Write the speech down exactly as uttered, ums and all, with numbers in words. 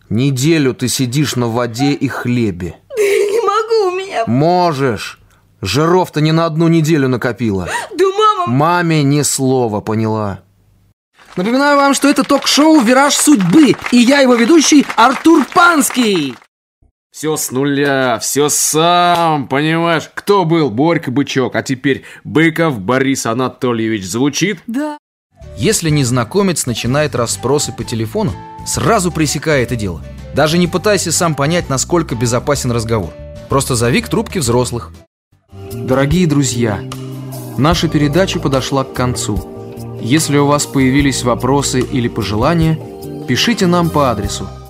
Неделю ты сидишь на воде и хлебе. Да я не могу, у меня... Можешь. Жиров-то не на одну неделю накопила. Да мама... Маме ни слова, поняла? Напоминаю вам, что это ток-шоу «Вираж судьбы», и я его ведущий Артур Панский. Все с нуля, все сам, понимаешь? Кто был? Борька Бычок, а теперь Быков Борис Анатольевич. Звучит? Да. Если незнакомец начинает расспросы по телефону, сразу пресекай это дело. Даже не пытайся сам понять, насколько безопасен разговор. Просто зови к трубке взрослых. Дорогие друзья, наша передача подошла к концу. Если у вас появились вопросы или пожелания, пишите нам по адресу